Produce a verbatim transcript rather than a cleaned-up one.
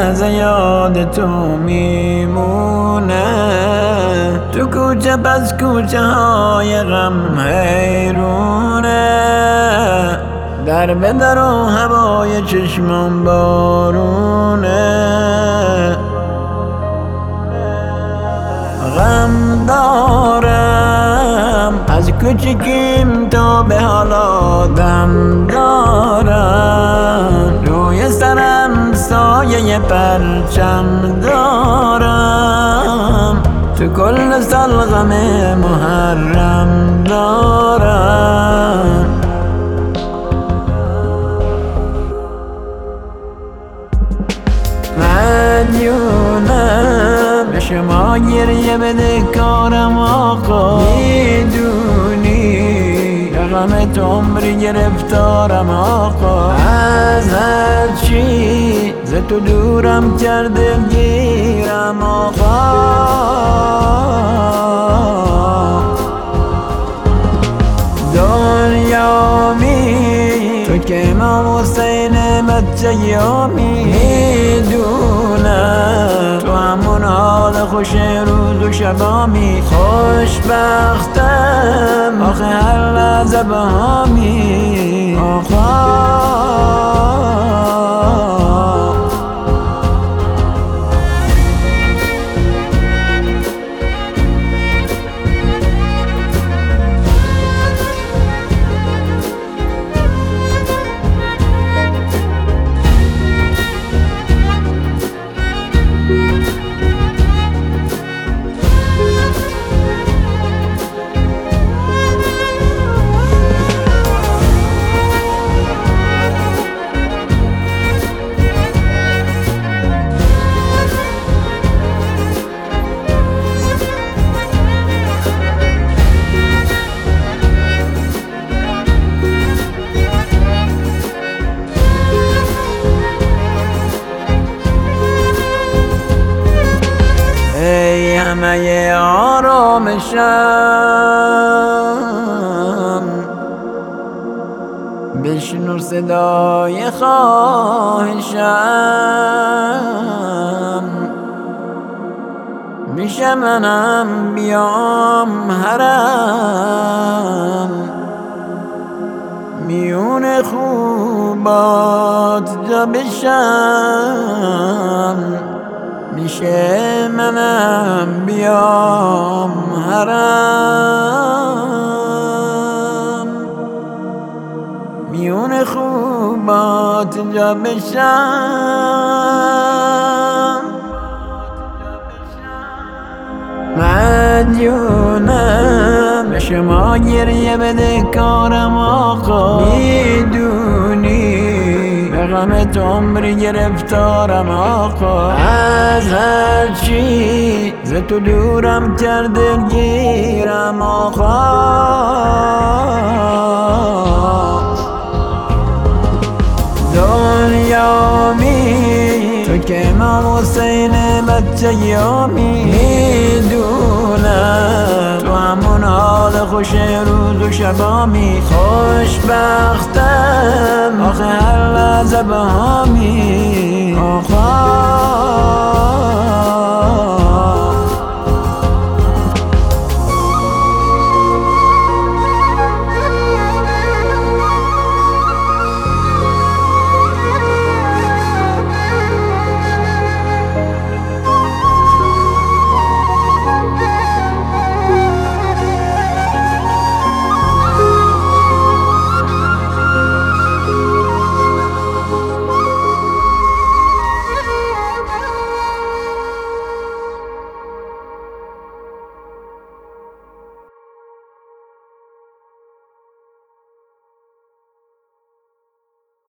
لحظه یاد تو میمونه، تو کوچه پس کوچه های غم حیرونه، در به در و هوای چشمم بارونه. غم دارم از کوچکیم تا به حالا دم دارم، روی سرم سایه پرچم دارم، تو کل سال غم محرم دارم. مدیونم به شما گریه بده کارم آقا، میدونی رقمت عمری گرفتارم آقا، از هر چی ز تو دورم کرده گیرم آقا. دنیا می تو که امام حسین بچه یامی، میدونم تو همون حال خوش روز و شبامی، خوشبختم آخه هر لحظه بهامی آقا. همه آرامشم بشنو صدای خواهشم، میشه منم بیام حرم، میون خوبات جا بشم، میشه منم بیام حرم، میون خوبات جا بشم. مدیونم به شما گریه بده کارم آقا، میدونی رقمت عمری گرفتارم آقا، از هر چی ز تو دورم کرده گیرم آقا. دنیا می تو که امام حسین بچه یامی، میدونم تو همون حال خوش روز و شبامی، خوشبختم آخه هر لحظه بهامی آقا.